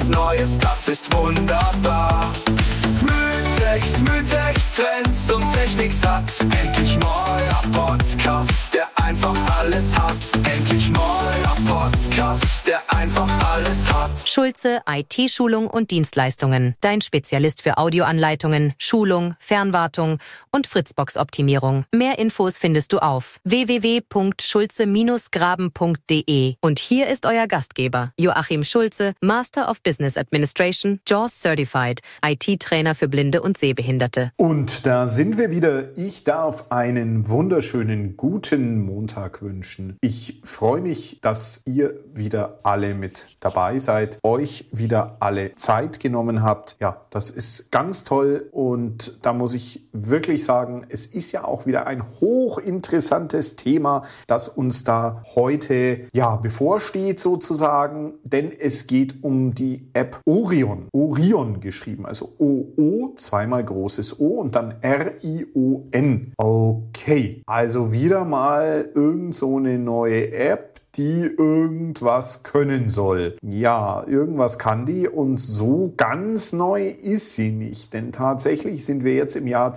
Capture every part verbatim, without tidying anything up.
Neues, das ist wunderbar. Smooth-Tech, Smooth-Tech, Trends und Technik satt. Endlich neuer Podcast, der einfach alles hat. Endlich neuer Podcast, der einfach alles hat. Schulze I T-Schulung und Dienstleistungen. Dein Spezialist für Audioanleitungen, Schulung, Fernwartung und Fritzbox-Optimierung. Mehr Infos findest du auf w w w punkt schulze graben punkt d e. Und hier ist euer Gastgeber, Joachim Schulze, Master of Business Administration, J A W S Certified, I T-Trainer für Blinde und Sehbehinderte. Und da sind wir wieder. Ich darf einen wunderschönen guten Montag wünschen. Ich freue mich, dass ihr wieder alle mit dabei seid, euch wieder alle Zeit genommen habt. Ja, das ist ganz toll und da muss ich wirklich sagen, es ist ja auch wieder ein hochinteressantes Thema, das uns da heute ja bevorsteht sozusagen, denn es geht um die App Orion. Orion geschrieben, also O-O, zweimal großes O und dann R I O N. Okay, also wieder mal irgend so eine neue App, die irgendwas können soll. Ja, irgendwas kann die und so ganz neu ist sie nicht, denn tatsächlich sind wir jetzt im Jahr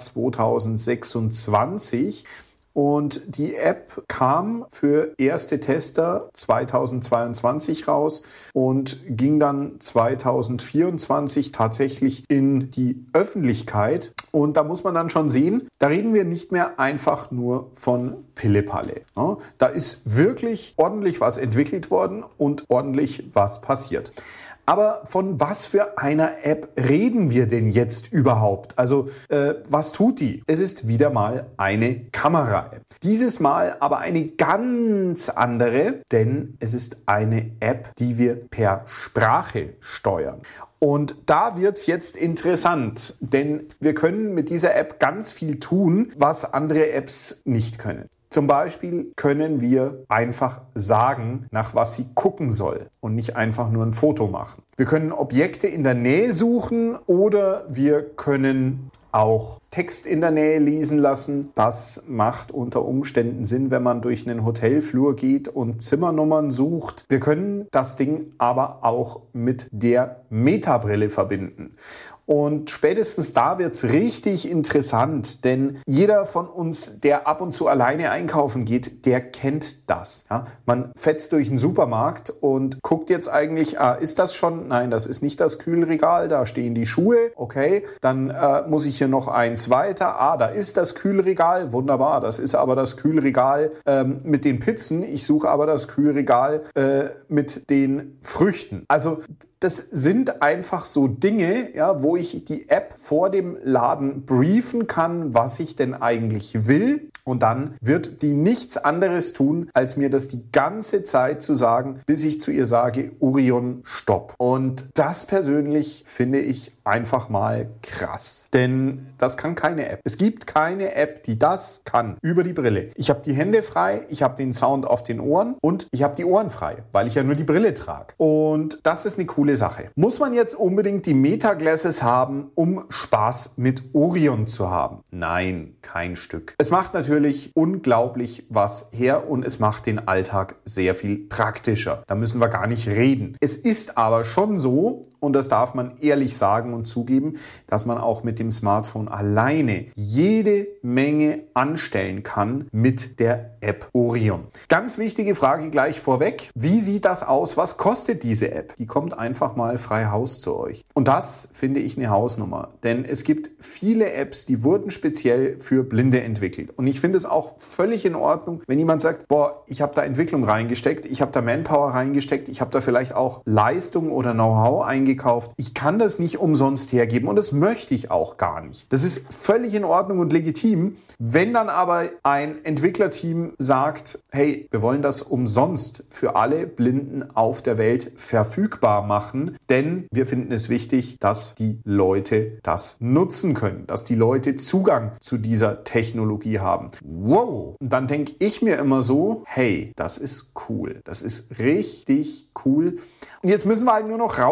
zweitausendsechsundzwanzig und die App kam für erste Tester zweitausendzweiundzwanzig raus und ging dann zweitausendvierundzwanzig tatsächlich in die Öffentlichkeit. Und da muss man dann schon sehen, da reden wir nicht mehr einfach nur von Pillepalle. Da ist wirklich ordentlich was entwickelt worden und ordentlich was passiert. Aber von was für einer App reden wir denn jetzt überhaupt? Also äh, was tut die? Es ist wieder mal eine Kamera-App. Dieses Mal aber eine ganz andere, denn es ist eine App, die wir per Sprache steuern. Und da wird's jetzt interessant, denn wir können mit dieser App ganz viel tun, was andere Apps nicht können. Zum Beispiel können wir einfach sagen, nach was sie gucken soll und nicht einfach nur ein Foto machen. Wir können Objekte in der Nähe suchen oder wir können auch Text in der Nähe lesen lassen. Das macht unter Umständen Sinn, wenn man durch einen Hotelflur geht und Zimmernummern sucht. Wir können das Ding aber auch mit der Meta-Brille verbinden. Und spätestens da wird's richtig interessant, denn jeder von uns, der ab und zu alleine einkaufen geht, der kennt das. Ja? Man fetzt durch den Supermarkt und guckt jetzt eigentlich, ah, ist das schon? Nein, das ist nicht das Kühlregal, da stehen die Schuhe. Okay, dann äh, muss ich hier noch eins weiter. Ah, da ist das Kühlregal, wunderbar, das ist aber das Kühlregal ähm, mit den Pizzen. Ich suche aber das Kühlregal äh, mit den Früchten. Also das sind einfach so Dinge, ja, wo ich die App vor dem Laden briefen kann, was ich denn eigentlich will. Und dann wird die nichts anderes tun, als mir das die ganze Zeit zu sagen, bis ich zu ihr sage, Orion, stopp. Und das persönlich finde ich einfach mal krass. Denn das kann keine App. Es gibt keine App, die das kann über die Brille. Ich habe die Hände frei, ich habe den Sound auf den Ohren und ich habe die Ohren frei, weil ich ja nur die Brille trage. Und das ist eine coole Sache. Muss man jetzt unbedingt die Meta-Glasses haben, um Spaß mit Orion zu haben? Nein, kein Stück. Es macht natürlich unglaublich was her und es macht den Alltag sehr viel praktischer. Da müssen wir gar nicht reden. Es ist aber schon so, und das darf man ehrlich sagen und zugeben, dass man auch mit dem Smartphone alleine jede Menge anstellen kann mit der App Orion. Ganz wichtige Frage gleich vorweg. Wie sieht das aus? Was kostet diese App? Die kommt einfach mal frei Haus zu euch. Und das finde ich eine Hausnummer. Denn es gibt viele Apps, die wurden speziell für Blinde entwickelt. Und ich finde es auch völlig in Ordnung, wenn jemand sagt, boah, ich habe da Entwicklung reingesteckt, ich habe da Manpower reingesteckt, ich habe da vielleicht auch Leistung oder Know-how eingekauft. Ich kann das nicht umsonst hergeben und das möchte ich auch gar nicht. Das ist völlig in Ordnung und legitim. Wenn dann aber ein Entwicklerteam sagt, hey, wir wollen das umsonst für alle Blinden auf der Welt verfügbar machen, denn wir finden es wichtig, dass die Leute das nutzen können, dass die Leute Zugang zu dieser Technologie haben. Wow! Und dann denke ich mir immer so, hey, das ist cool. Das ist richtig cool. Und jetzt müssen wir halt nur noch rausfinden,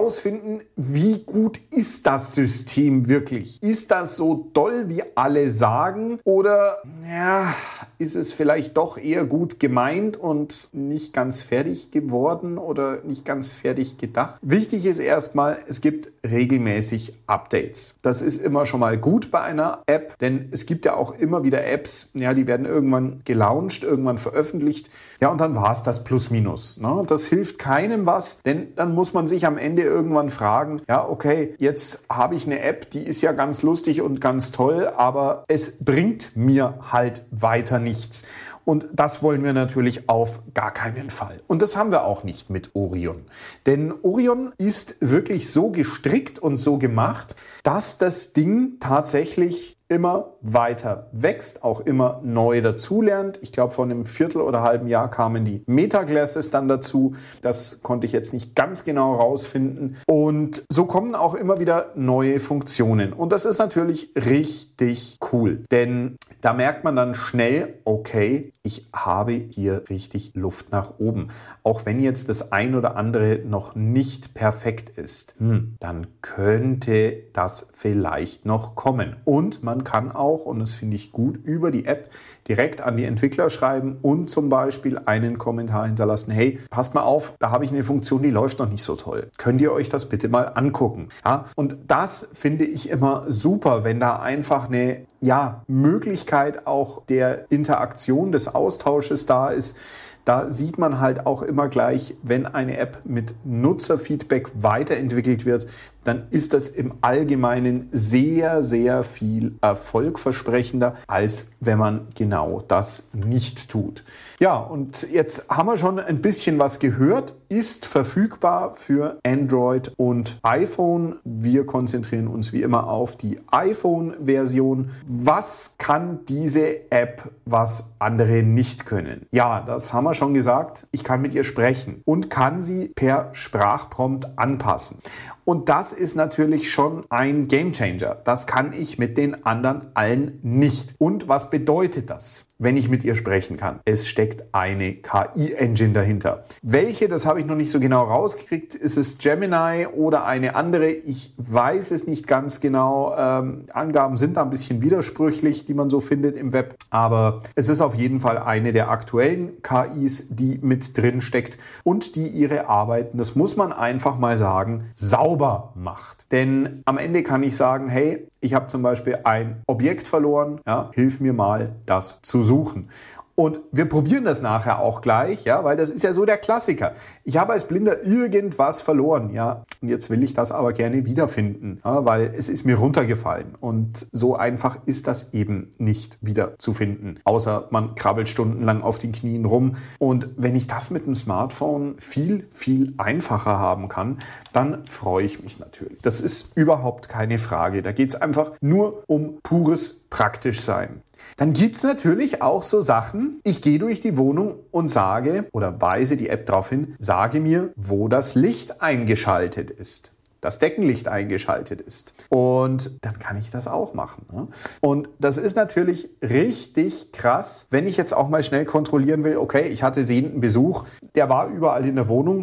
herausfinden, wie gut ist das System wirklich? Ist das so doll, wie alle sagen? Oder ja, ist es vielleicht doch eher gut gemeint und nicht ganz fertig geworden oder nicht ganz fertig gedacht? Wichtig ist erstmal, es gibt regelmäßig Updates. Das ist immer schon mal gut bei einer App, denn es gibt ja auch immer wieder Apps, ja, die werden irgendwann gelauncht, irgendwann veröffentlicht. Ja, und dann war es das Plus-Minus. Ne? Das hilft keinem was, denn dann muss man sich am Ende irgendwann fragen, ja, okay, jetzt habe ich eine App, die ist ja ganz lustig und ganz toll, aber es bringt mir halt weiter nichts. Und das wollen wir natürlich auf gar keinen Fall. Und das haben wir auch nicht mit Orion. Denn Orion ist wirklich so gestrickt und so gemacht, dass das Ding tatsächlich immer weiter wächst, auch immer neu dazulernt. Ich glaube, vor einem Viertel oder halben Jahr kamen die Meta-Glasses dann dazu. Das konnte ich jetzt nicht ganz genau rausfinden. Und so kommen auch immer wieder neue Funktionen. Und das ist natürlich richtig cool. Denn da merkt man dann schnell, okay, ich habe hier richtig Luft nach oben. Auch wenn jetzt das ein oder andere noch nicht perfekt ist, hm, dann könnte das vielleicht noch kommen. Und man kann auch, und das finde ich gut, über die App direkt an die Entwickler schreiben und zum Beispiel einen Kommentar hinterlassen. Hey, passt mal auf, da habe ich eine Funktion, die läuft noch nicht so toll. Könnt ihr euch das bitte mal angucken? Ja, und das finde ich immer super, wenn da einfach eine ja, Möglichkeit auch der Interaktion, des Austausches da ist. Da sieht man halt auch immer gleich, wenn eine App mit Nutzerfeedback weiterentwickelt wird, dann ist das im Allgemeinen sehr, sehr viel erfolgversprechender, als wenn man genau das nicht tut. Ja, und jetzt haben wir schon ein bisschen was gehört, ist verfügbar für Android und iPhone. Wir konzentrieren uns wie immer auf die iPhone-Version. Was kann diese App, was andere nicht können? Ja, das haben wir schon gesagt. Ich kann mit ihr sprechen und kann sie per Sprachprompt anpassen. Und das ist natürlich schon ein Gamechanger. Das kann ich mit den anderen allen nicht. Und was bedeutet das, wenn ich mit ihr sprechen kann? Es steckt eine K I-Engine dahinter. Welche, das habe ich noch nicht so genau rausgekriegt. Ist es Gemini oder eine andere? Ich weiß es nicht ganz genau. Ähm, Angaben sind da ein bisschen widersprüchlich, die man so findet im Web. Aber es ist auf jeden Fall eine der aktuellen K Is, die mit drin steckt und die ihre Arbeiten, das muss man einfach mal sagen, sauber macht. Denn am Ende kann ich sagen, hey, ich habe zum Beispiel ein Objekt verloren, ja, hilf mir mal, das zu suchen. Und wir probieren das nachher auch gleich, ja, weil das ist ja so der Klassiker. Ich habe als Blinder irgendwas verloren, ja, und jetzt will ich das aber gerne wiederfinden, ja, weil es ist mir runtergefallen. Und so einfach ist das eben nicht wiederzufinden, außer man krabbelt stundenlang auf den Knien rum. Und wenn ich das mit dem Smartphone viel, viel einfacher haben kann, dann freue ich mich natürlich. Das ist überhaupt keine Frage. Da geht es einfach nur um pures Praktischsein. Dann gibt es natürlich auch so Sachen, ich gehe durch die Wohnung und sage oder weise die App darauf hin, sage mir, wo das Licht eingeschaltet ist. Das Deckenlicht eingeschaltet ist. Und dann kann ich das auch machen. Ne? Und das ist natürlich richtig krass, wenn ich jetzt auch mal schnell kontrollieren will, okay, ich hatte sehenden Besuch, der war überall in der Wohnung.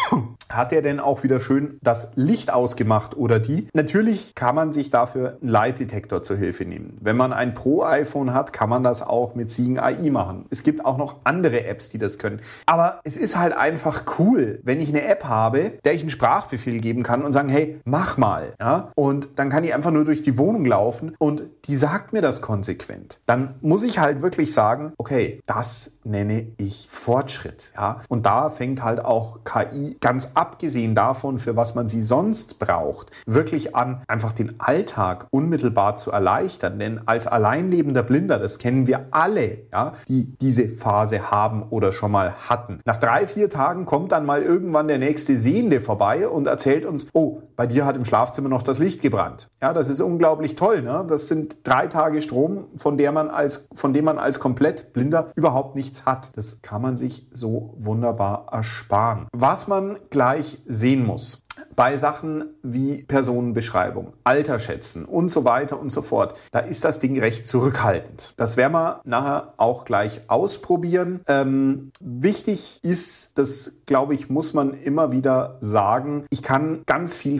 Hat er denn auch wieder schön das Licht ausgemacht oder die? Natürlich kann man sich dafür einen Leitdetektor zur Hilfe nehmen. Wenn man ein Pro-iPhone hat, kann man das auch mit Seeing A I machen. Es gibt auch noch andere Apps, die das können. Aber es ist halt einfach cool, wenn ich eine App habe, der ich einen Sprachbefehl geben kann und sagen, hey, mach mal. Ja? Und dann kann ich einfach nur durch die Wohnung laufen und die sagt mir das konsequent. Dann muss ich halt wirklich sagen, okay, das nenne ich Fortschritt. Ja? Und da fängt halt auch K I ganz abgesehen davon, für was man sie sonst braucht, wirklich an, einfach den Alltag unmittelbar zu erleichtern. Denn als alleinlebender Blinder, das kennen wir alle, ja, die diese Phase haben oder schon mal hatten. Nach drei, vier Tagen kommt dann mal irgendwann der nächste Sehende vorbei und erzählt uns, oh, bei dir hat im Schlafzimmer noch das Licht gebrannt. Ja, das ist unglaublich toll. Ne? Das sind drei Tage Strom, von der man als, von dem man als komplett Blinder überhaupt nichts hat. Das kann man sich so wunderbar ersparen. Was man gleich sehen muss bei Sachen wie Personenbeschreibung, Alter schätzen und so weiter und so fort, da ist das Ding recht zurückhaltend. Das werden wir nachher auch gleich ausprobieren. Ähm, wichtig ist, das glaube ich, muss man immer wieder sagen, ich kann ganz viel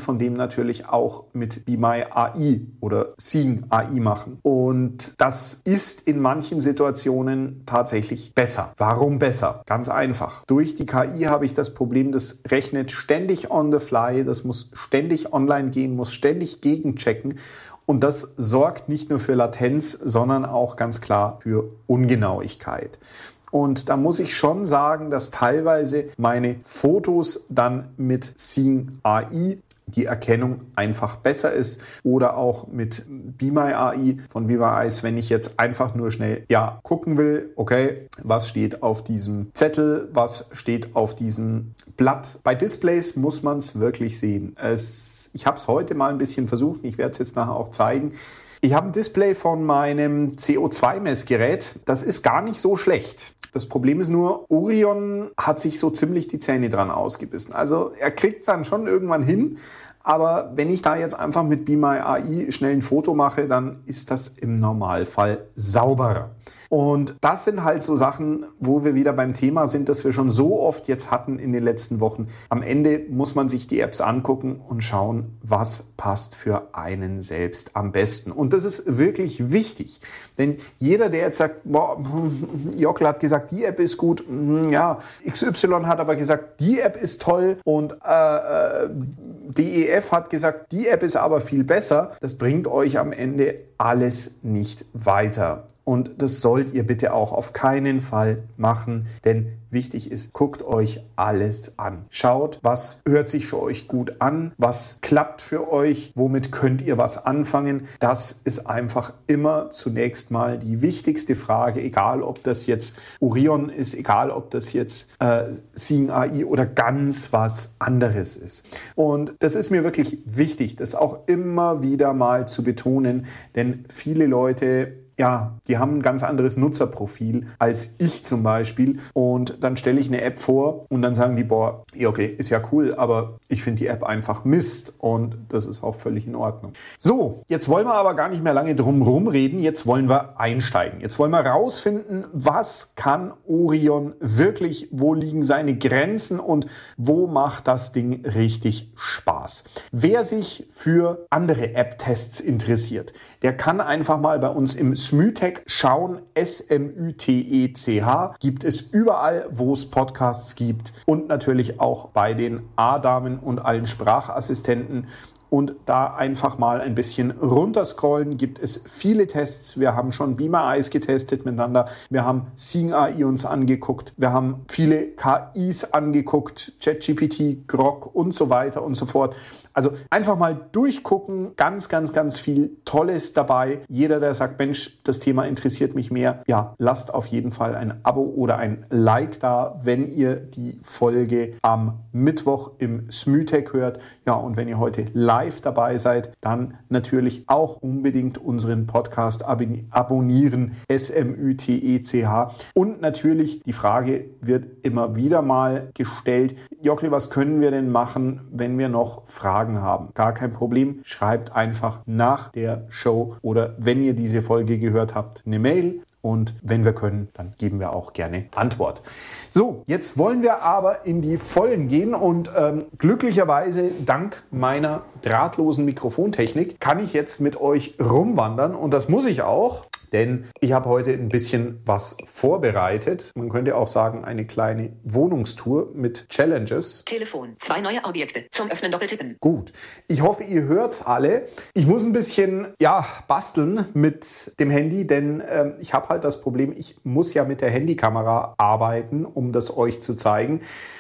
von dem natürlich auch mit Be My A I oder Seeing A I machen. Und das ist in manchen Situationen tatsächlich besser. Warum besser? Ganz einfach. Durch die K I habe ich das Problem, das rechnet ständig on the fly, das muss ständig online gehen, muss ständig gegenchecken. Und das sorgt nicht nur für Latenz, sondern auch ganz klar für Ungenauigkeit. Und da muss ich schon sagen, dass teilweise meine Fotos dann mit Seeing A I die Erkennung einfach besser ist oder auch mit Be My A I von Be My Eyes, wenn ich jetzt einfach nur schnell ja gucken will, okay, was steht auf diesem Zettel, was steht auf diesem Blatt. Bei Displays muss man es wirklich sehen. Es, ich habe es heute mal ein bisschen versucht, ich werde es jetzt nachher auch zeigen. Ich habe ein Display von meinem C O zwei Messgerät, das ist gar nicht so schlecht. Das Problem ist nur, Orion hat sich so ziemlich die Zähne dran ausgebissen. Also er kriegt dann schon irgendwann hin, aber wenn ich da jetzt einfach mit Be My A I schnell ein Foto mache, dann ist das im Normalfall sauberer. Und das sind halt so Sachen, wo wir wieder beim Thema sind, das wir schon so oft jetzt hatten in den letzten Wochen. Am Ende muss man sich die Apps angucken und schauen, was passt für einen selbst am besten. Und das ist wirklich wichtig. Denn jeder, der jetzt sagt, boah, Jockel hat gesagt, die App ist gut, ja, X Y hat aber gesagt, die App ist toll und äh, D E F hat gesagt, die App ist aber viel besser, das bringt euch am Ende alles nicht weiter. Und das sollt ihr bitte auch auf keinen Fall machen, denn wichtig ist, guckt euch alles an. Schaut, was hört sich für euch gut an, was klappt für euch, womit könnt ihr was anfangen. Das ist einfach immer zunächst mal die wichtigste Frage, egal ob das jetzt Orion ist, egal ob das jetzt äh, Seeing A I oder ganz was anderes ist. Und das ist mir wirklich wichtig, das auch immer wieder mal zu betonen, denn viele Leute, ja, die haben ein ganz anderes Nutzerprofil als ich zum Beispiel und dann stelle ich eine App vor und dann sagen die, boah, ja okay, ist ja cool, aber ich finde die App einfach Mist und das ist auch völlig in Ordnung. So, jetzt wollen wir aber gar nicht mehr lange drum rumreden, jetzt wollen wir einsteigen. Jetzt wollen wir rausfinden, was kann Orion wirklich, wo liegen seine Grenzen und wo macht das Ding richtig Spaß. Wer sich für andere App-Tests interessiert, der kann einfach mal bei uns im Smütech schauen, S M Ü T E C H, gibt es überall, wo es Podcasts gibt und natürlich auch bei den A-Damen und allen Sprachassistenten. Und da einfach mal ein bisschen runterscrollen, gibt es viele Tests. Wir haben schon Be My Eyes getestet miteinander. Wir haben Seeing A I uns angeguckt. Wir haben viele K Is angeguckt, ChatGPT, Grok und so weiter und so fort. Also einfach mal durchgucken, ganz, ganz, ganz viel Tolles dabei. Jeder, der sagt, Mensch, das Thema interessiert mich mehr, ja, lasst auf jeden Fall ein Abo oder ein Like da, wenn ihr die Folge am Mittwoch im Smütech hört. Ja, und wenn ihr heute live dabei seid, dann natürlich auch unbedingt unseren Podcast ab- abonnieren, S M Ü T E C H. Und natürlich, die Frage wird immer wieder mal gestellt, Jockel, was können wir denn machen, wenn wir noch Fragen haben? Gar kein Problem, schreibt einfach nach der Show oder wenn ihr diese Folge gehört habt, eine Mail. Und wenn wir können, dann geben wir auch gerne Antwort. So, jetzt wollen wir aber in die Vollen gehen und ähm, glücklicherweise dank meiner drahtlosen Mikrofontechnik kann ich jetzt mit euch rumwandern und das muss ich auch. Denn ich habe heute ein bisschen was vorbereitet. Man könnte auch sagen, eine kleine Wohnungstour mit Challenges. Telefon. Zwei neue Objekte. Zum Öffnen doppeltippen. Gut. Ich hoffe, ihr hört's alle. Ich muss ein bisschen, ja, basteln mit dem Handy, denn äh, ich habe halt das Problem, ich muss ja mit der Handykamera arbeiten, um das euch zu zeigen.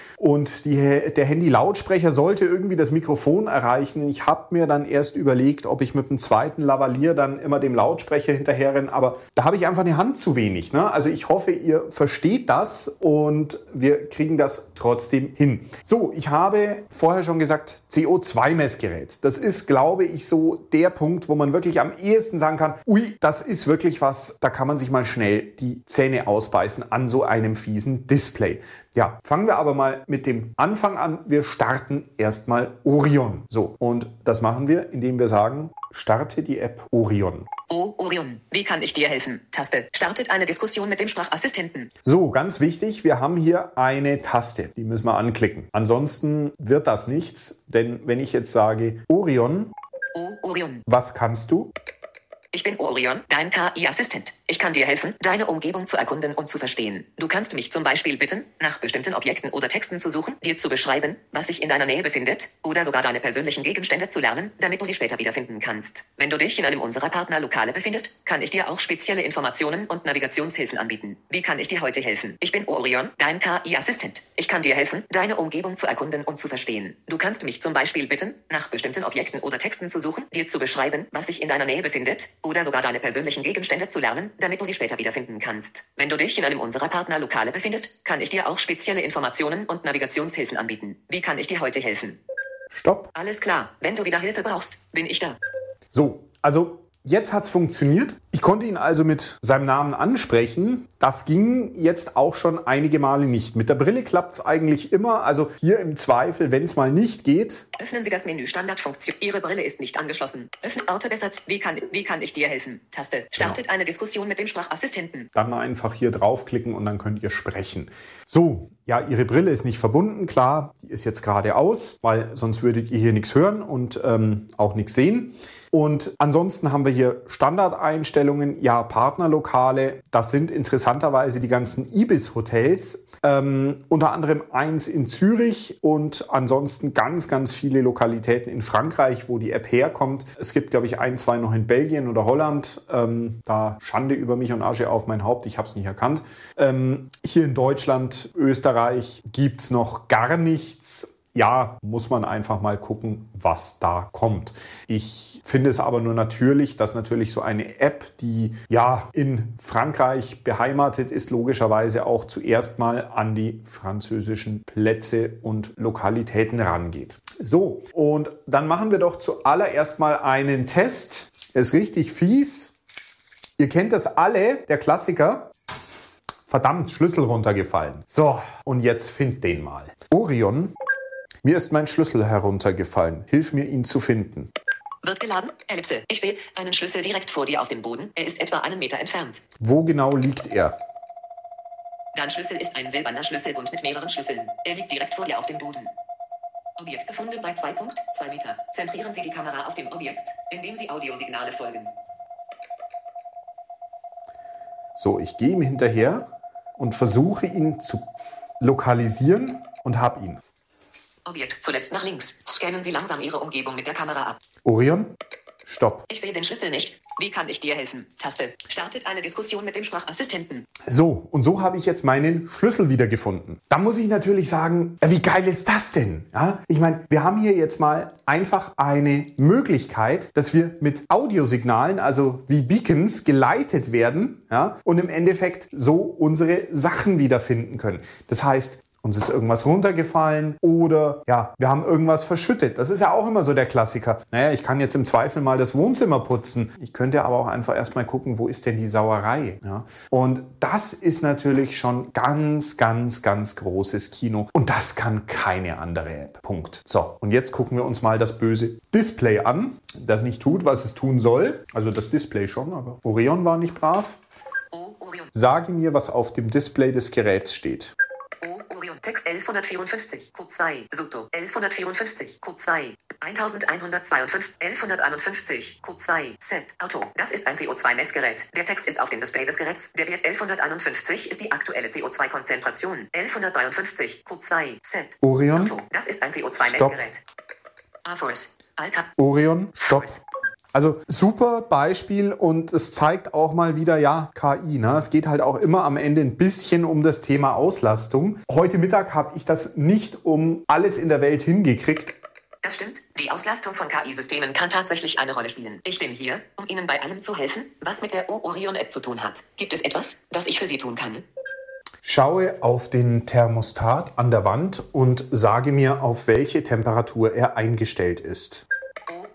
Und die, der Handy-Lautsprecher sollte irgendwie das Mikrofon erreichen. Ich habe mir dann erst überlegt, ob ich mit dem zweiten Lavalier dann immer dem Lautsprecher hinterher renne. Aber da habe ich einfach eine Hand zu wenig. Ne? Also ich hoffe, ihr versteht das und wir kriegen das trotzdem hin. So, ich habe vorher schon gesagt, C O zwei Messgerät. Das ist, glaube ich, so der Punkt, wo man wirklich am ehesten sagen kann, ui, das ist wirklich was, da kann man sich mal schnell die Zähne ausbeißen an so einem fiesen Display. Ja, fangen wir aber mal mit dem Anfang an. Wir starten erstmal Orion. So, und das machen wir, indem wir sagen, Starte die App Orion. Oh, Orion, wie kann ich dir helfen? Taste. Startet eine Diskussion mit dem Sprachassistenten. So, ganz wichtig, wir haben hier eine Taste, die müssen wir anklicken. Ansonsten wird das nichts, denn wenn ich jetzt sage Orion, Oh, Orion. was kannst du? Ich bin Orion, dein K I-Assistent. Ich kann dir helfen, deine Umgebung zu erkunden und zu verstehen. Du kannst mich zum Beispiel bitten, nach bestimmten Objekten oder Texten zu suchen, dir zu beschreiben, was sich in deiner Nähe befindet, oder sogar deine persönlichen Gegenstände zu lernen, damit du sie später wiederfinden kannst. Wenn du dich in einem unserer Partnerlokale befindest, kann ich dir auch spezielle Informationen und Navigationshilfen anbieten. Wie kann ich dir heute helfen? Ich bin Orion, dein K I-Assistent. Ich kann dir helfen, deine Umgebung zu erkunden und zu verstehen. Du kannst mich zum Beispiel bitten, nach bestimmten Objekten oder Texten zu suchen, dir zu beschreiben, was sich in deiner Nähe befindet, oder sogar deine persönlichen Gegenstände zu lernen, damit du sie später wiederfinden kannst. Wenn du dich in einem unserer Partnerlokale befindest, kann ich dir auch spezielle Informationen und Navigationshilfen anbieten. Wie kann ich dir heute helfen? Stopp. Alles klar, wenn du wieder Hilfe brauchst, bin ich da. So, also jetzt hat es funktioniert. Ich konnte ihn also mit seinem Namen ansprechen. Das ging jetzt auch schon einige Male nicht. Mit der Brille klappt es eigentlich immer. Also hier im Zweifel, wenn es mal nicht geht. Öffnen Sie das Menü Standardfunktion. Ihre Brille ist nicht angeschlossen. Öffnen Orte besser. Wie kann, wie kann ich dir helfen? Taste. Startet eine Diskussion mit dem Sprachassistenten. Dann einfach hier draufklicken und dann könnt ihr sprechen. So, ja, Ihre Brille ist nicht verbunden. Klar, die ist jetzt gerade aus, weil sonst würdet ihr hier nichts hören und ähm, auch nichts sehen. Und ansonsten haben wir hier Standardeinstellungen, ja, Partnerlokale. Das sind interessanterweise die ganzen Ibis-Hotels. Ähm, unter anderem eins in Zürich und ansonsten ganz, ganz viele Lokalitäten in Frankreich, wo die App herkommt. Es gibt, glaube ich, ein, zwei noch in Belgien oder Holland. Ähm, da Schande über mich und Asche auf mein Haupt, ich habe es nicht erkannt. Ähm, hier in Deutschland, Österreich gibt es noch gar nichts. Ja, muss man einfach mal gucken, was da kommt. Ich finde es aber nur natürlich, dass natürlich so eine App, die ja in Frankreich beheimatet ist, logischerweise auch zuerst mal an die französischen Plätze und Lokalitäten rangeht. So, und dann machen wir doch zuallererst mal einen Test. Ist richtig fies. Ihr kennt das alle, der Klassiker. Verdammt, Schlüssel runtergefallen. So, und jetzt find den mal. Orion. Mir ist mein Schlüssel heruntergefallen. Hilf mir, ihn zu finden. Wird geladen? Ellipse. Ich sehe einen Schlüssel direkt vor dir auf dem Boden. Er ist etwa einen Meter entfernt. Wo genau liegt er? Dein Schlüssel ist ein silberner Schlüsselbund mit mehreren Schlüsseln. Er liegt direkt vor dir auf dem Boden. Objekt gefunden bei zwei Komma zwei Meter. Zentrieren Sie die Kamera auf dem Objekt, indem Sie Audiosignale folgen. So, ich gehe ihm hinterher und versuche ihn zu lokalisieren und habe ihn. Objekt zuletzt nach links. Scannen Sie langsam Ihre Umgebung mit der Kamera ab. Orion, stopp. Ich sehe den Schlüssel nicht. Wie kann ich dir helfen? Taste. Startet eine Diskussion mit dem Sprachassistenten. So, und so habe ich jetzt meinen Schlüssel wiedergefunden. Da muss ich natürlich sagen, wie geil ist das denn? Ja, ich meine, wir haben hier jetzt mal einfach eine Möglichkeit, dass wir mit Audiosignalen, also wie Beacons, geleitet werden, ja, und im Endeffekt so unsere Sachen wiederfinden können. Das heißt, uns ist irgendwas runtergefallen oder ja, wir haben irgendwas verschüttet. Das ist ja auch immer so der Klassiker. Naja, ich kann jetzt im Zweifel mal das Wohnzimmer putzen. Ich könnte aber auch einfach erstmal gucken, wo ist denn die Sauerei? Ja? Und das ist natürlich schon ganz, ganz, ganz großes Kino. Und das kann keine andere App. Punkt. So, und jetzt gucken wir uns mal das böse Display an, das nicht tut, was es tun soll. Also das Display schon, aber Orion war nicht brav. Oh, Orion. Sage mir, was auf dem Display des Geräts steht. Orion Text elfhundertvierundfünfzig, Q zwei, Suto, elfhundertvierundfünfzig, Q zwei, elfhundertzweiundfünfzig, elfhunderteinundfünfzig, Q zwei, Set, Auto, das ist ein C O zwei Messgerät. Der Text ist auf dem Display des Geräts. Der Wert elfhunderteinundfünfzig ist die aktuelle C O zwei Konzentration. elfhundertdreiundfünfzig, Q zwei, Set, Orion, Auto, das ist ein C O zwei Stopp. Messgerät. A-Force, Alka, Orion, stopp. Force. Also super Beispiel und es zeigt auch mal wieder, ja, K I. Ne? Es geht halt auch immer am Ende ein bisschen um das Thema Auslastung. Heute Mittag habe ich das nicht um alles in der Welt hingekriegt. Das stimmt. Die Auslastung von K I-Systemen kann tatsächlich eine Rolle spielen. Ich bin hier, um Ihnen bei allem zu helfen, was mit der O-Orion-App zu tun hat. Gibt es etwas, das ich für Sie tun kann? Schaue auf den Thermostat an der Wand und sage mir, auf welche Temperatur er eingestellt ist. Oh, oh, wird geladen.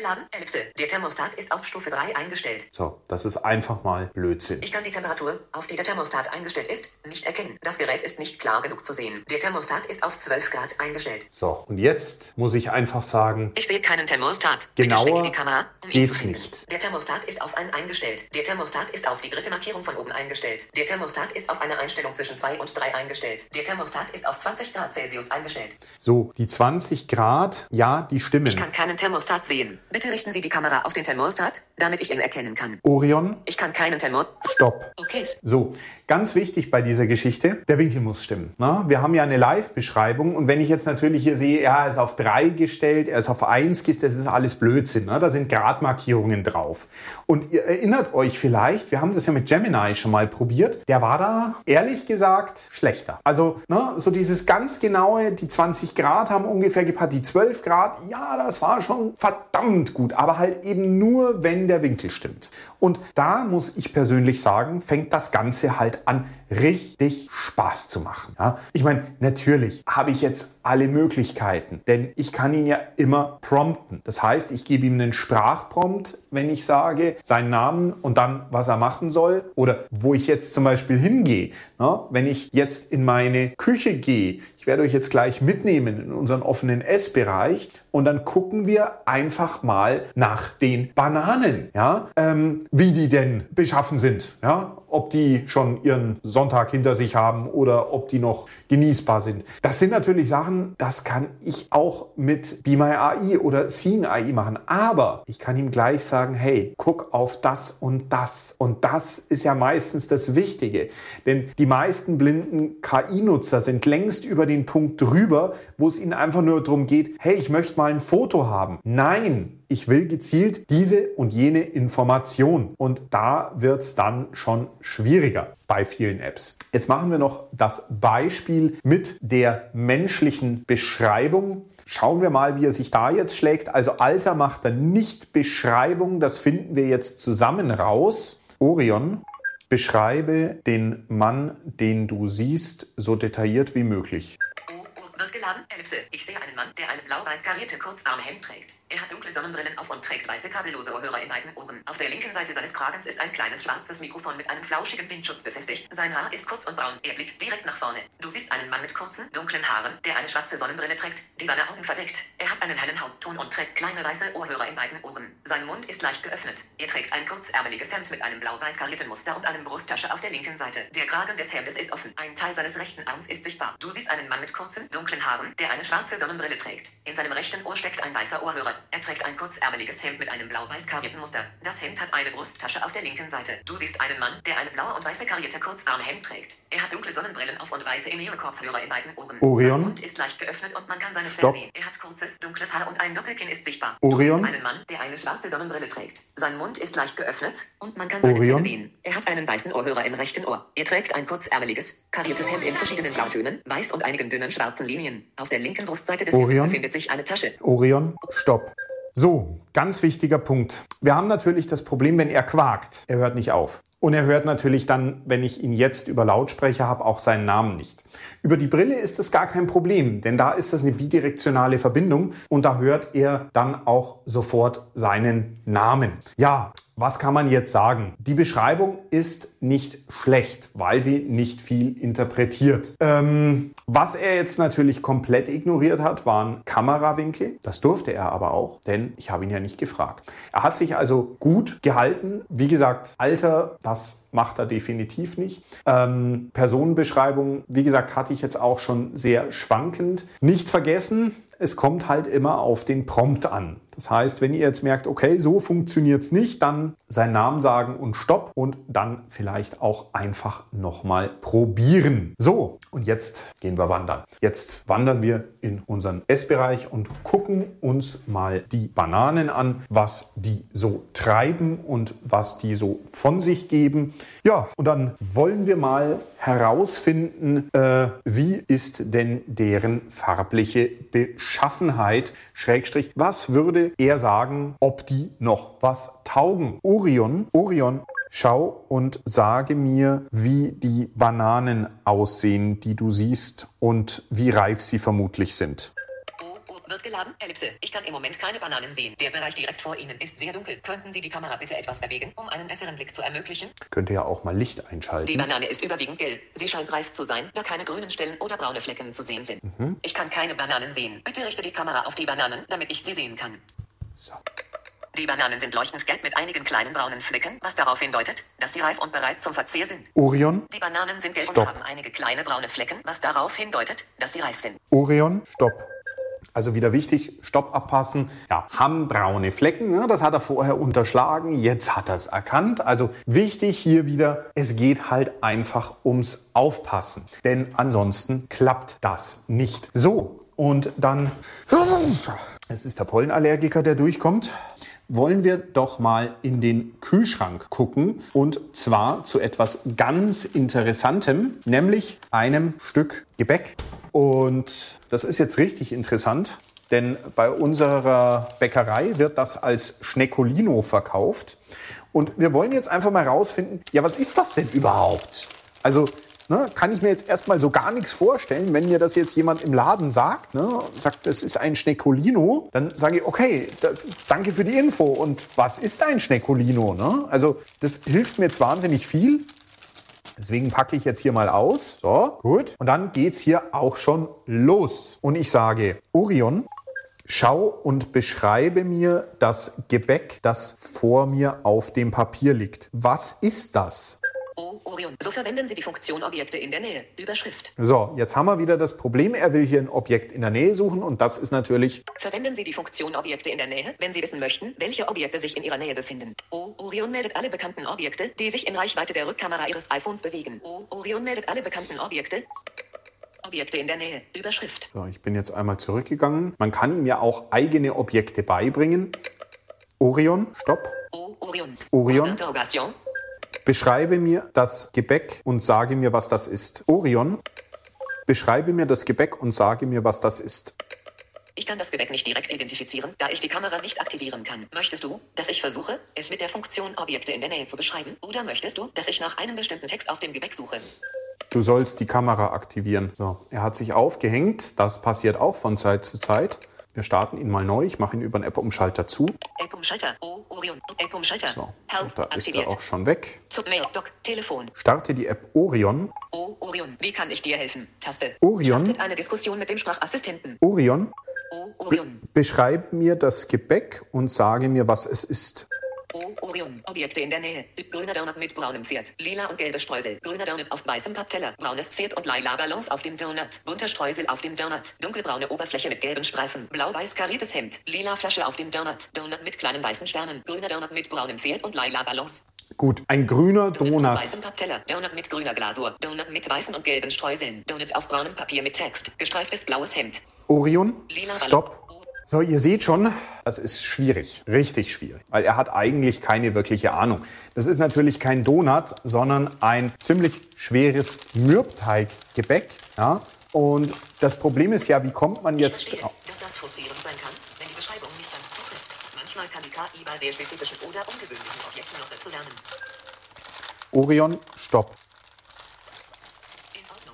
geladen. Ellipse. Der Thermostat ist auf Stufe drei eingestellt. So, das ist einfach mal Blödsinn. Ich kann die Temperatur, auf die der Thermostat eingestellt ist, nicht erkennen. Das Gerät ist nicht klar genug zu sehen. Der Thermostat ist auf zwölf Grad eingestellt. So, und jetzt muss ich einfach sagen, ich sehe keinen Thermostat. Genauer Bitte schwenke die Kamera, um ihn zu geht's finden. nicht. Der Thermostat ist auf ein eingestellt. Der Thermostat ist auf die dritte Markierung von oben eingestellt. Der Thermostat ist auf eine Einstellung zwischen zwei und drei eingestellt. Der Thermostat ist auf zwanzig Grad Celsius eingestellt. So, die zwanzig Grad, ja, die stimmen. Ich kann keinen Thermostat sehen. Bitte richten Sie die Kamera auf den Thermostat, damit ich ihn erkennen kann. Orion, Ich kann keinen Thermostat. stopp. Okay. So, ganz wichtig bei dieser Geschichte, der Winkel muss stimmen. Na, wir haben ja eine Live-Beschreibung und wenn ich jetzt natürlich hier sehe, ja, er ist auf drei gestellt, er ist auf eins gestellt, das ist alles Blödsinn. Ne? Da sind Gradmarkierungen drauf. Und ihr erinnert euch vielleicht, wir haben das ja mit Gemini schon mal probiert, der war da, ehrlich gesagt, schlechter. Also, ne, so dieses ganz genaue, die zwanzig Grad haben ungefähr gepasst, die zwölf Grad, ja, das war schon verdammt gut, aber halt eben nur, wenn der Winkel stimmt. Und da muss ich persönlich sagen, fängt das Ganze halt an, richtig Spaß zu machen. Ja? Ich meine, natürlich habe ich jetzt alle Möglichkeiten, denn ich kann ihn ja immer prompten. Das heißt, ich gebe ihm einen Sprachprompt, wenn ich sage, seinen Namen und dann, was er machen soll oder wo ich jetzt zum Beispiel hingehe. Ja? Wenn ich jetzt in meine Küche gehe, ich werde euch jetzt gleich mitnehmen in unseren offenen Essbereich und dann gucken wir einfach mal nach den Bananen, ja? ähm, wie die denn beschaffen sind. Ja? Ob die schon ihren Sonntag hinter sich haben oder ob die noch genießbar sind. Das sind natürlich Sachen, das kann ich auch mit Be My A I oder Seeing A I machen. Aber ich kann ihm gleich sagen, hey, guck auf das und das. Und das ist ja meistens das Wichtige. Denn die meisten blinden K I-Nutzer sind längst über den Punkt drüber, wo es ihnen einfach nur darum geht, hey, ich möchte mal ein Foto haben. Nein, ich will gezielt diese und jene Information. Und da wird es dann schon schwieriger bei vielen Apps. Jetzt machen wir noch das Beispiel mit der menschlichen Beschreibung. Schauen wir mal, wie er sich da jetzt schlägt. Also Alter macht er nicht Beschreibung. Das finden wir jetzt zusammen raus. Orion, beschreibe den Mann, den du siehst, so detailliert wie möglich. Wird geladen. Ellipse. Ich sehe einen Mann, der eine blau-weiß karierte Kurzarmhemd trägt. Er hat dunkle Sonnenbrillen auf und trägt weiße kabellose Ohrhörer in beiden Ohren. Auf der linken Seite seines Kragens ist ein kleines schwarzes Mikrofon mit einem flauschigen Windschutz befestigt. Sein Haar ist kurz und braun. Er blickt direkt nach vorne. Du siehst einen Mann mit kurzen, dunklen Haaren, der eine schwarze Sonnenbrille trägt, die seine Augen verdeckt. Er hat einen hellen Hautton und trägt kleine weiße Ohrhörer in beiden Ohren. Sein Mund ist leicht geöffnet. Er trägt ein kurzärmeliges Hemd mit einem blau-weiß karierten Muster und einem Brusttasche auf der linken Seite. Der Kragen des Hemdes ist offen. Ein Teil seines rechten Arms ist sichtbar. Du siehst einen Mann mit kurzen, dunklen Haaren, der eine schwarze Sonnenbrille trägt. In seinem rechten Ohr steckt ein weißer Ohrhörer. Er trägt ein kurzärmeliges Hemd mit einem blau-weiß karierten Muster. Das Hemd hat eine Brusttasche auf der linken Seite. Du siehst einen Mann, der eine blaue und weiße karierte Kurzarmhemd trägt. Er hat dunkle Sonnenbrillen auf und weiße In-Ear-Kopfhörer in beiden Ohren. Orion. Sein Mund ist leicht geöffnet und man kann seine Stopp. Zähne sehen. Er hat kurzes, dunkles Haar und ein Doppelkinn ist sichtbar. Orion. Du siehst einen Mann, der eine schwarze Sonnenbrille trägt. Sein Mund ist leicht geöffnet und man kann seine Orion. Zähne sehen. Er hat einen weißen Ohrhörer im rechten Ohr. Er trägt ein kurzärmeliges, kariertes Hemd in verschiedenen Blautönen, weiß und einigen dünnen schwarzen Linien. Auf der linken Brustseite des Hemdes Orion. befindet sich eine Tasche. Orion, stopp. So, ganz wichtiger Punkt. Wir haben natürlich das Problem, wenn er quakt. Er hört nicht auf. Und er hört natürlich dann, wenn ich ihn jetzt über Lautsprecher habe, auch seinen Namen nicht. Über die Brille ist das gar kein Problem, denn da ist das eine bidirektionale Verbindung und da hört er dann auch sofort seinen Namen. Ja, was kann man jetzt sagen? Die Beschreibung ist nicht schlecht, weil sie nicht viel interpretiert. Ähm, was er jetzt natürlich komplett ignoriert hat, waren Kamerawinkel. Das durfte er aber auch, denn ich habe ihn ja nicht gefragt. Er hat sich also gut gehalten. Wie gesagt, Alter, das macht er definitiv nicht. Ähm, Personenbeschreibung, wie gesagt, hatte ich jetzt auch schon sehr schwankend. Nicht vergessen, es kommt halt immer auf den Prompt an. Das heißt, wenn ihr jetzt merkt, okay, so funktioniert es nicht, dann seinen Namen sagen und Stopp und dann vielleicht auch einfach nochmal probieren. So, und jetzt gehen wir wandern. Jetzt wandern wir in unseren Essbereich und gucken uns mal die Bananen an, was die so treiben und was die so von sich geben. Ja, und dann wollen wir mal herausfinden, äh, wie ist denn deren farbliche Beschaffenheit, Schrägstrich, was würde er sagen, ob die noch was taugen. Orion, Orion, schau und sage mir, wie die Bananen aussehen, die du siehst und wie reif sie vermutlich sind. Wird geladen. Ellipse. Ich kann im Moment keine Bananen sehen. Der Bereich direkt vor Ihnen ist sehr dunkel. Könnten Sie die Kamera bitte etwas erwägen, um einen besseren Blick zu ermöglichen? Könnte ja auch mal Licht einschalten. Die Banane ist überwiegend gelb. Sie scheint reif zu sein, da keine grünen Stellen oder braune Flecken zu sehen sind. Mhm. Ich kann keine Bananen sehen. Bitte richte die Kamera auf die Bananen, damit ich sie sehen kann. So. Die Bananen sind leuchtend gelb mit einigen kleinen braunen Flecken, was darauf hindeutet, dass sie reif und bereit zum Verzehr sind. Orion. Die Bananen sind gelb Stopp. und haben einige kleine braune Flecken, was darauf hindeutet, dass sie reif sind. Orion, stopp. Also wieder wichtig, Stopp abpassen. Ja, haben braune Flecken, ne? Das hat er vorher unterschlagen, jetzt hat er es erkannt. Also wichtig hier wieder, es geht halt einfach ums Aufpassen. Denn ansonsten klappt das nicht so. Und dann, es ist der Pollenallergiker, der durchkommt. Wollen wir doch mal in den Kühlschrank gucken und zwar zu etwas ganz Interessantem, nämlich einem Stück Gebäck. Und das ist jetzt richtig interessant, denn bei unserer Bäckerei wird das als Schneccolino verkauft. Und wir wollen jetzt einfach mal rausfinden, ja, was ist das denn überhaupt? Also, ne, kann ich mir jetzt erstmal so gar nichts vorstellen, wenn mir das jetzt jemand im Laden sagt, ne, sagt, das ist ein Schneccolino, dann sage ich, okay, da, danke für die Info. Und was ist ein Schneccolino? Ne? Also das hilft mir jetzt wahnsinnig viel. Deswegen packe ich jetzt hier mal aus. So, gut. Und dann geht's hier auch schon los. Und ich sage, Orion, schau und beschreibe mir das Gebäck, das vor mir auf dem Papier liegt. Was ist das? Oh, Orion. So verwenden Sie die Funktion Objekte in der Nähe. Überschrift. So, jetzt haben wir wieder das Problem. Er will hier ein Objekt in der Nähe suchen und das ist natürlich... Verwenden Sie die Funktion Objekte in der Nähe, wenn Sie wissen möchten, welche Objekte sich in Ihrer Nähe befinden. Oh, Orion meldet alle bekannten Objekte, die sich in Reichweite der Rückkamera Ihres iPhones bewegen. Oh, Orion meldet alle bekannten Objekte... Objekte in der Nähe. Überschrift. So, ich bin jetzt einmal zurückgegangen. Man kann ihm ja auch eigene Objekte beibringen. Orion, stopp. Oh, Orion. Orion. Interrogation. Beschreibe mir das Gebäck und sage mir, was das ist. Orion, beschreibe mir das Gebäck und sage mir, was das ist. Ich kann das Gebäck nicht direkt identifizieren, da ich die Kamera nicht aktivieren kann. Möchtest du, dass ich versuche, es mit der Funktion Objekte in der Nähe zu beschreiben? Oder möchtest du, dass ich nach einem bestimmten Text auf dem Gebäck suche? Du sollst die Kamera aktivieren. So, er hat sich aufgehängt. Das passiert auch von Zeit zu Zeit. Wir starten ihn mal neu. Ich mache ihn über einen App-Umschalter zu. App-Umschalter. Oh, Orion. App-Umschalter. So, Help. und da ist Aktiviert. er auch schon weg. Submail. Doc. Telefon. Starte die App Orion. Oh, Orion. Wie kann ich dir helfen? Taste. Orion. Startet eine Diskussion mit dem Sprachassistenten. Orion, Oh, Orion. beschreibe mir das Gebäck und sage mir, was es ist. Oh, Orion. Objekte in der Nähe. Grüner Donut mit braunem Pferd. Lila und gelbe Streusel. Grüner Donut auf weißem Pappteller. Braunes Pferd und lila Ballons auf dem Donut. Bunter Streusel auf dem Donut. Dunkelbraune Oberfläche mit gelben Streifen. Blau-weiß kariertes Hemd. Lila Flasche auf dem Donut. Donut mit kleinen weißen Sternen. Grüner Donut mit braunem Pferd und lila Ballons. Gut, ein grüner Donut Donut. auf weißem Pappteller. Donut mit grüner Glasur. Donut mit weißen und gelben Streuseln. Donut auf braunem Papier mit Text. Gestreiftes blaues Hemd. Orion, Lila Ballon. stopp. So, ihr seht schon, das ist schwierig, richtig schwierig, weil er hat eigentlich keine wirkliche Ahnung. Das ist natürlich kein Donut, sondern ein ziemlich schweres Mürbteiggebäck. Ja? Und das Problem ist ja, wie kommt man jetzt... Ich verstehe, dass das frustrierend sein kann, wenn die Beschreibung nicht ganz zutrifft. Manchmal kann die K I bei sehr spezifischen oder ungewöhnlichen Objekten noch dazu lernen. Orion, stopp. In Ordnung.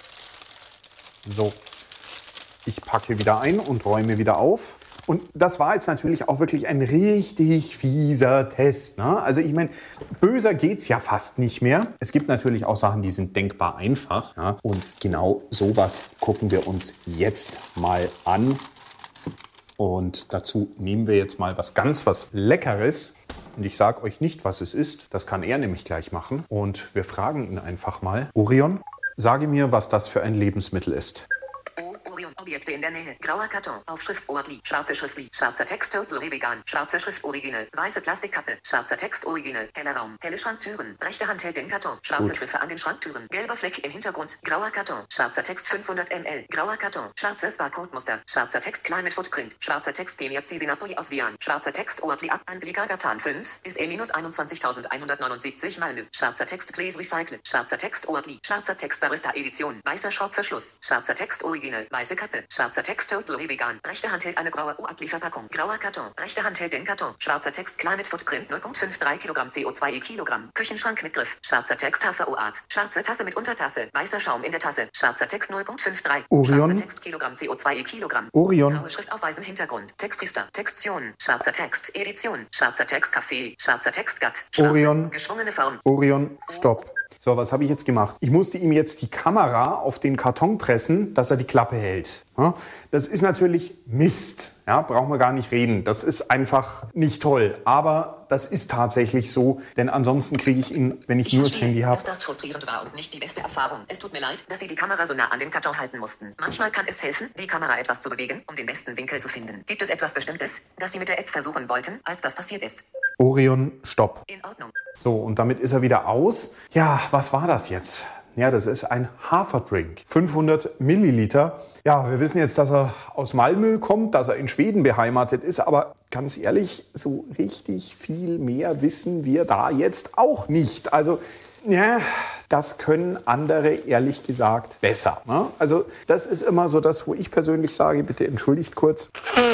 So, ich packe wieder ein und räume wieder auf. Und das war jetzt natürlich auch wirklich ein richtig fieser Test. Ne? Also ich meine, böser geht's ja fast nicht mehr. Es gibt natürlich auch Sachen, die sind denkbar einfach. Ja? Und genau sowas gucken wir uns jetzt mal an. Und dazu nehmen wir jetzt mal was ganz was Leckeres. Und ich sage euch nicht, was es ist. Das kann er nämlich gleich machen. Und wir fragen ihn einfach mal. Orion, sage mir, was das für ein Lebensmittel ist. Oh, Orion. Objekte in der Nähe. Grauer Karton. Aufschrift Ortli. Schwarze Schriftli. Schwarzer Text Total Vegan. Schwarze Schrift Original. Weiße Plastikkappe. Schwarzer Text Original. Kellerraum. Helle Schranktüren. Rechte Hand hält den Karton. Schwarze Gut. Griffe an den Schranktüren. Gelber Fleck im Hintergrund. Grauer Karton. Schwarzer Text fünfhundert Milliliter. Grauer Karton. Schwarzes Barcode-Muster. Schwarzer Text klein mit Footprint. Schwarzer Text Pemiazi Sinapoli auf Sian. Schwarzer Text Ortli ab. Anblicker Gatan fünf. Ist E einundzwanzigtausendeinhundertneunundsiebzig Malmö. Schwarzer Text Please Recycle. Schwarzer Text Ortli. Schwarzer Text Barista Edition. Weißer Schraubverschluss. Schwarzer Text Original. Weiße Karton. Treppe. Schwarzer Text Totally Vegan. Rechte Hand hält eine graue U-Ablieferpackung. Grauer Karton. Rechte Hand hält den Karton. Schwarzer Text Climate Footprint null Komma fünfunddreißig Kilogramm C O zwei je Kilogramm. Küchenschrank mit Griff. Schwarzer Text H V O-Art. Schwarze Tasse mit Untertasse. Weißer Schaum in der Tasse. Schwarzer Text null Komma fünfunddreißig. Orion. Schwarzer Text Kilogramm C O zwei je Kilogramm. Orion. Graue Schrift auf weißem Hintergrund. Textriester. Textion. Schwarzer Text Edition. Schwarzer Text Kaffee. Schwarzer Text Gatt. Schwarze, Orion. Geschwungene Form. Orion, stopp. So, was habe ich jetzt gemacht? Ich musste ihm jetzt die Kamera auf den Karton pressen, dass er die Klappe hält. Ja, das ist natürlich Mist. Ja, brauchen wir gar nicht reden. Das ist einfach nicht toll. Aber das ist tatsächlich so, denn ansonsten kriege ich ihn, wenn ich, ich nur das Handy habe. Dass das frustrierend war und nicht die beste Erfahrung. Es tut mir leid, dass Sie die Kamera so nah an den Karton halten mussten. Manchmal kann es helfen, die Kamera etwas zu bewegen, um den besten Winkel zu finden. Gibt es etwas Bestimmtes, das Sie mit der App versuchen wollten, als das passiert ist? Orion, stopp. In Ordnung. So, und damit ist er wieder aus. Ja, was war das jetzt? Ja, das ist ein Haferdrink. fünfhundert Milliliter. Ja, wir wissen jetzt, dass er aus Malmö kommt, dass er in Schweden beheimatet ist. Aber ganz ehrlich, so richtig viel mehr wissen wir da jetzt auch nicht. Also, ja, das können andere, ehrlich gesagt, besser. Ne? Also das ist immer so das, wo ich persönlich sage, bitte entschuldigt kurz.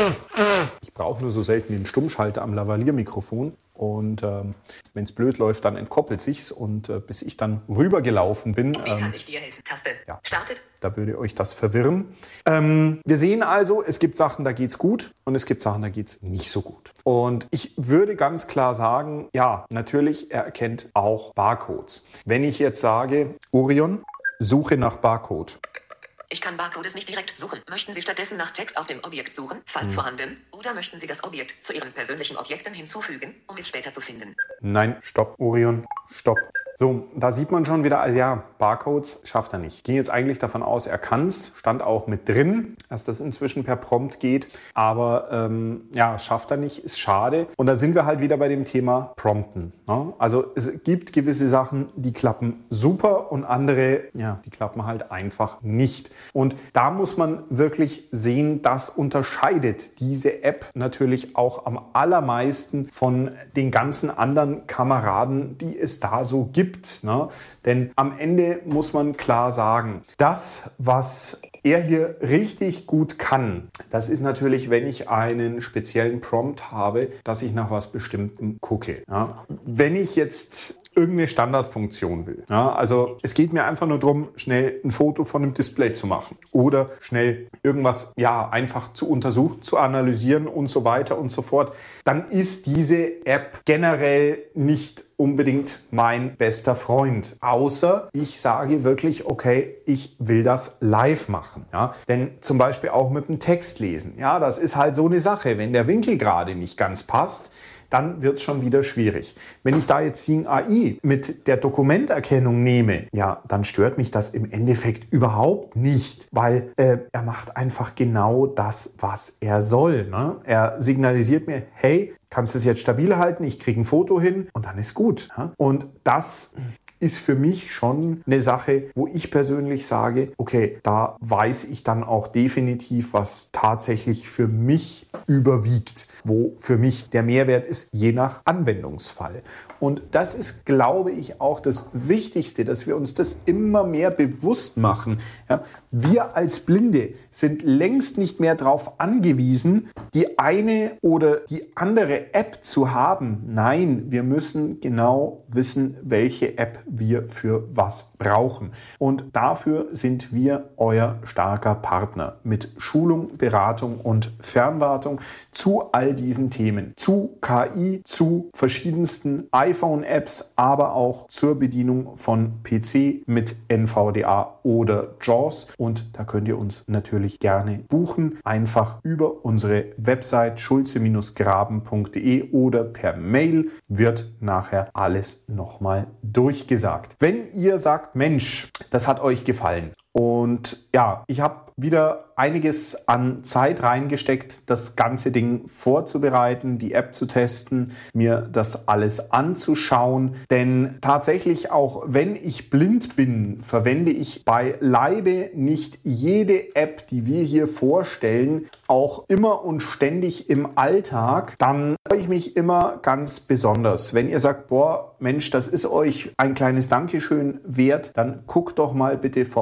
Ich brauche nur so selten den Stummschalter am Lavalier-Mikrofon. Und ähm, wenn es blöd läuft, dann entkoppelt sich's. Und äh, bis ich dann rübergelaufen bin, Wie ähm, kann ich dir helfen? Taste. Ja. Startet. Da würde euch das verwirren. Ähm, wir sehen also, es gibt Sachen, da geht's gut und es gibt Sachen, da geht's nicht so gut. Und ich würde ganz klar sagen, ja, natürlich, er erkennt auch Barcodes. Wenn ich jetzt sage, Orion, suche nach Barcode. Ich kann Barcodes nicht direkt suchen. Möchten Sie stattdessen nach Text auf dem Objekt suchen, falls hm. vorhanden? Oder möchten Sie das Objekt zu Ihren persönlichen Objekten hinzufügen, um es später zu finden? Nein, stopp, Orion, stopp. So, da sieht man schon wieder, also ja, Barcodes schafft er nicht. Ging jetzt eigentlich davon aus, er kann es, stand auch mit drin, dass das inzwischen per Prompt geht. Aber ähm, ja, schafft er nicht, ist schade. Und da sind wir halt wieder bei dem Thema Prompten. Ne? Also es gibt gewisse Sachen, die klappen super und andere, ja, die klappen halt einfach nicht. Und da muss man wirklich sehen, das unterscheidet diese App natürlich auch am allermeisten von den ganzen anderen Kameraden, die es da so gibt. Ne? Denn am Ende muss man klar sagen, das, was er hier richtig gut kann, das ist natürlich, wenn ich einen speziellen Prompt habe, dass ich nach was Bestimmtem gucke. Ja? Wenn ich jetzt irgendeine Standardfunktion will, ja, also es geht mir einfach nur darum, schnell ein Foto von einem Display zu machen oder schnell irgendwas ja einfach zu untersuchen, zu analysieren und so weiter und so fort, dann ist diese App generell nicht unbedingt mein bester Freund. Außer ich sage wirklich, okay, ich will das live machen. Ja? Denn zum Beispiel auch mit dem Text lesen. Ja, das ist halt so eine Sache. Wenn der Winkel gerade nicht ganz passt, dann wird es schon wieder schwierig. Wenn ich da jetzt Seeing A I mit der Dokumenterkennung nehme, ja, dann stört mich das im Endeffekt überhaupt nicht, weil äh, er macht einfach genau das, was er soll. Ne? Er signalisiert mir, hey, kannst du es jetzt stabil halten, ich kriege ein Foto hin und dann ist gut. Ja? Und das ist für mich schon eine Sache, wo ich persönlich sage, okay, da weiß ich dann auch definitiv, was tatsächlich für mich überwiegt, wo für mich der Mehrwert ist, je nach Anwendungsfall. Und das ist, glaube ich, auch das Wichtigste, dass wir uns das immer mehr bewusst machen. Ja, wir als Blinde sind längst nicht mehr darauf angewiesen, die eine oder die andere App zu haben. Nein, wir müssen genau wissen, welche App wir für was brauchen. Und dafür sind wir euer starker Partner mit Schulung, Beratung und Fernwartung zu all diesen Themen. Zu K I, zu verschiedensten iPhone-Apps, aber auch zur Bedienung von P C mit N V D A oder JAWS. Und da könnt ihr uns natürlich gerne buchen. Einfach über unsere Website schulze graben punkt de oder per Mail wird nachher alles nochmal durchgesagt. Wenn ihr sagt, Mensch, das hat euch gefallen und ja, ich habe wieder einiges an Zeit reingesteckt, das ganze Ding vorzubereiten, die App zu testen, mir das alles anzuschauen. Denn tatsächlich, auch wenn ich blind bin, verwende ich beileibe nicht jede App, die wir hier vorstellen, auch immer und ständig im Alltag. Dann freue ich mich immer ganz besonders. Wenn ihr sagt, boah, Mensch, das ist euch ein kleines Dankeschön wert, dann guckt doch mal bitte vorbei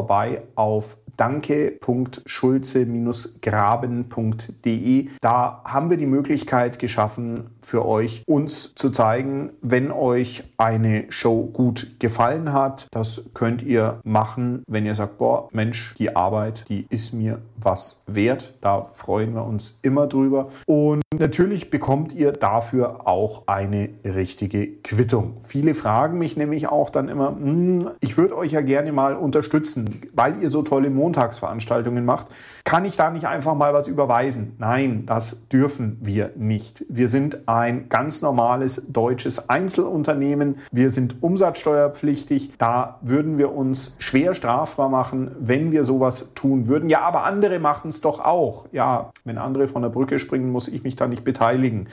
auf danke punkt schulze graben punkt de. Da haben wir die Möglichkeit geschaffen, für euch uns zu zeigen, wenn euch eine Show gut gefallen hat. Das könnt ihr machen, wenn ihr sagt, boah, Mensch, die Arbeit, die ist mir was wert. Da freuen wir uns immer drüber. Und natürlich bekommt ihr dafür auch eine richtige Quittung. Viele fragen mich nämlich auch dann immer, hm, ich würde euch ja gerne mal unterstützen, weil ihr so tolle Montagsveranstaltungen macht. Kann ich da nicht einfach mal was überweisen? Nein, das dürfen wir nicht. Wir sind ein ganz normales deutsches Einzelunternehmen. Wir sind umsatzsteuerpflichtig. Da würden wir uns schwer strafbar machen, wenn wir sowas tun würden. Ja, aber andere machen es doch auch. Ja, wenn andere von der Brücke springen, muss ich mich da nicht beteiligen.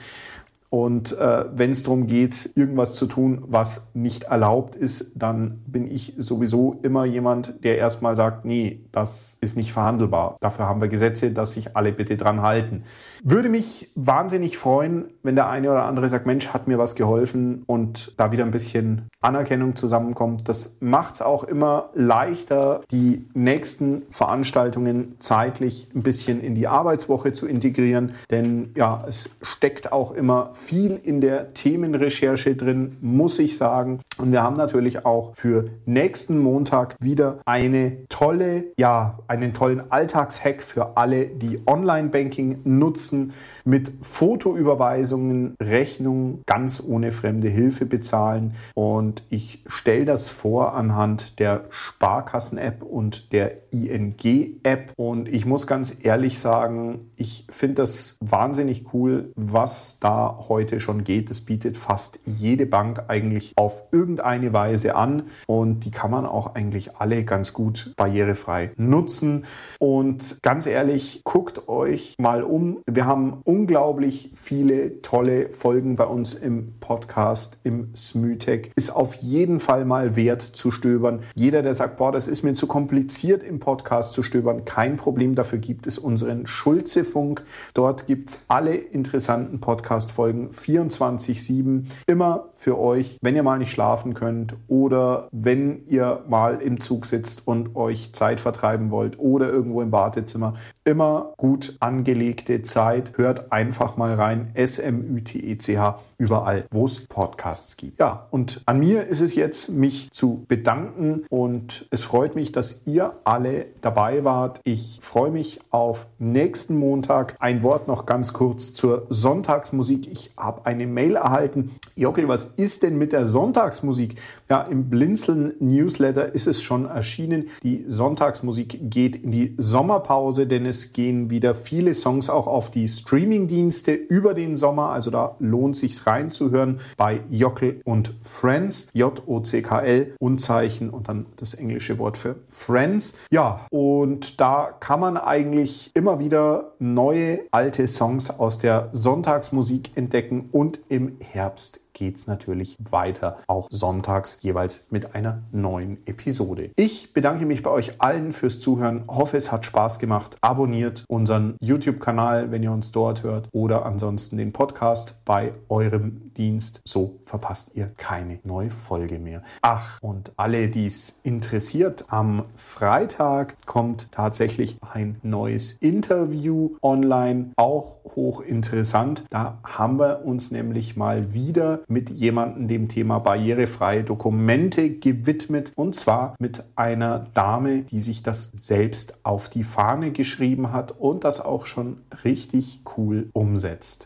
Und äh, wenn es darum geht, irgendwas zu tun, was nicht erlaubt ist, dann bin ich sowieso immer jemand, der erstmal sagt, nee, das ist nicht verhandelbar. Dafür haben wir Gesetze, dass sich alle bitte dran halten. Würde mich wahnsinnig freuen, wenn der eine oder andere sagt, Mensch, hat mir was geholfen und da wieder ein bisschen Anerkennung zusammenkommt. Das macht es auch immer leichter, die nächsten Veranstaltungen zeitlich ein bisschen in die Arbeitswoche zu integrieren. Denn ja, es steckt auch immer viel in der Themenrecherche drin, muss ich sagen. Und wir haben natürlich auch für nächsten Montag wieder eine tolle, ja, einen tollen Alltagshack für alle, die Online-Banking nutzen, mit Fotoüberweisungen, Rechnungen ganz ohne fremde Hilfe bezahlen. Und ich stelle das vor anhand der Sparkassen-App und der I N G-App. Und ich muss ganz ehrlich sagen, ich finde das wahnsinnig cool, was da heute schon geht. Das bietet fast jede Bank eigentlich auf irgendeine Weise an. Und die kann man auch eigentlich alle ganz gut barrierefrei nutzen. Und ganz ehrlich, guckt euch mal um. Wir haben unglaublich viele tolle Folgen bei uns im Podcast, im SMÜTech. Ist auf jeden Fall mal wert zu stöbern. Jeder, der sagt, boah, das ist mir zu kompliziert im Podcast zu stöbern, kein Problem. Dafür gibt es unseren Schulze-Funk. Dort gibt es alle interessanten Podcast-Folgen vierundzwanzig sieben. Immer für euch, wenn ihr mal nicht schlafen könnt oder wenn ihr mal im Zug sitzt und euch Zeit vertreiben wollt oder irgendwo im Wartezimmer. Immer gut angelegte Zeit. Hört einfach mal rein. S M Ü T E C H, überall, wo es Podcasts gibt. Ja, und an mir ist es jetzt, mich zu bedanken und es freut mich, dass ihr alle dabei wart. Ich freue mich auf nächsten Montag. Ein Wort noch ganz kurz zur Sonntagsmusik. Ich habe eine Mail erhalten. Jockel, was ist denn mit der Sonntagsmusik? Ja, im Blinzeln-Newsletter ist es schon erschienen. Die Sonntagsmusik geht in die Sommerpause, denn es gehen wieder viele Songs auch auf die Streaming-Dienste über den Sommer. Also da lohnt es sich reinzuhören bei Jockel und Friends. J O C K L, Unzeichen und dann das englische Wort für Friends. Ja, und da kann man eigentlich immer wieder neue, alte Songs aus der Sonntagsmusik entdecken und im Herbst geht es natürlich weiter, auch sonntags jeweils mit einer neuen Episode. Ich bedanke mich bei euch allen fürs Zuhören, hoffe es hat Spaß gemacht. Abonniert unseren YouTube-Kanal, wenn ihr uns dort hört oder ansonsten den Podcast bei eurem Dienst. So verpasst ihr keine neue Folge mehr. Ach, und alle, die es interessiert, am Freitag kommt tatsächlich ein neues Interview online, auch hochinteressant. Da haben wir uns nämlich mal wieder mit jemandem dem Thema barrierefreie Dokumente gewidmet und zwar mit einer Dame, die sich das selbst auf die Fahne geschrieben hat und das auch schon richtig cool umsetzt.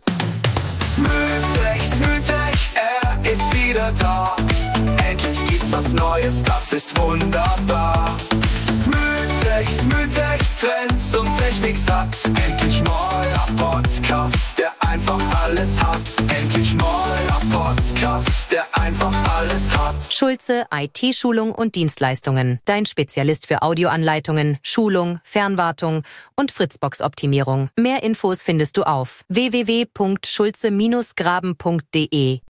SMÜTech, SMÜTech, er ist wieder da. Endlich gibt's was Neues, das ist wunderbar. SMÜTech, SMÜTech, Trends und Technik satt. Endlich neuer Podcast, der einfach alles hat. Endlich neuer Podcast, der einfach alles hat. Schulze I T-Schulung und Dienstleistungen. Dein Spezialist für Audioanleitungen, Schulung, Fernwartung und Fritzbox-Optimierung. Mehr Infos findest du auf w w w punkt schulze graben punkt de.